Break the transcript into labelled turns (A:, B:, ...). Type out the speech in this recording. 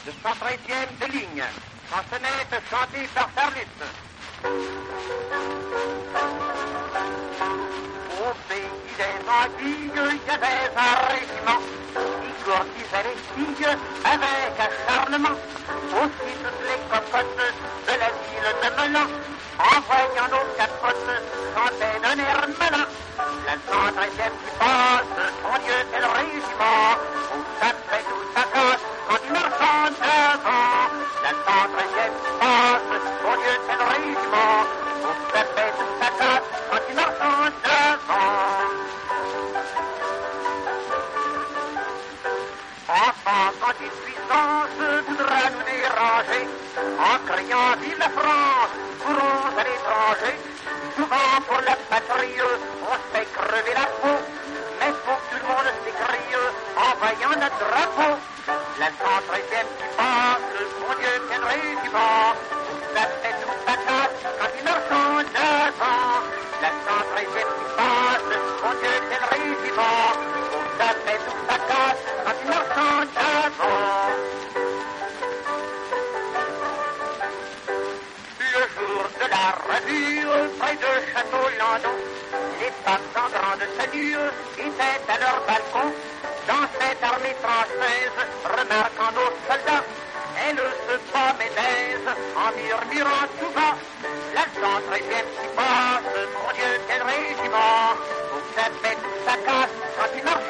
A: de 113e de ligne, chansonnette chantée par Tarlut. Au pays des Antilles, il y avait un régiment qui courtisait les filles avec acharnement. Aussi toutes les cocottes de la ville de Melun, en voyant nos capotes, chantaient d'un air malin. La 113e qui passe, mon Dieu, quel régiment, où ça fait tout ça casse quand il marche en avant. La 113e qui passe, mon Dieu, quel régiment, où ça fait tout ça casse quand il marche en avant. Enfant, quand une puissance voudra nous déranger, en criant vive la France, courons à l'étranger. Souvent pour la patrie, on se fait crever la peau, mais pour que tout le monde s'écrie en voyant notre drapeau. La 113e qui passe, mon Dieu, quel régiment, ça fait tout ça casse quand il marche en avant. La 113e qui passe, mon Dieu, quel régiment, ça fait tout ça casse quand il marche en avant. Le jour de la revue, près de Château-Landon, les femmes en grande tenue étaient à leur balcon. Dans cette armée française, remarquant nos soldats, elles se promettaient en murmurant tout bas. La 113e qui passe, mon Dieu, quel régiment, où ça fait tout ça casse quand il marche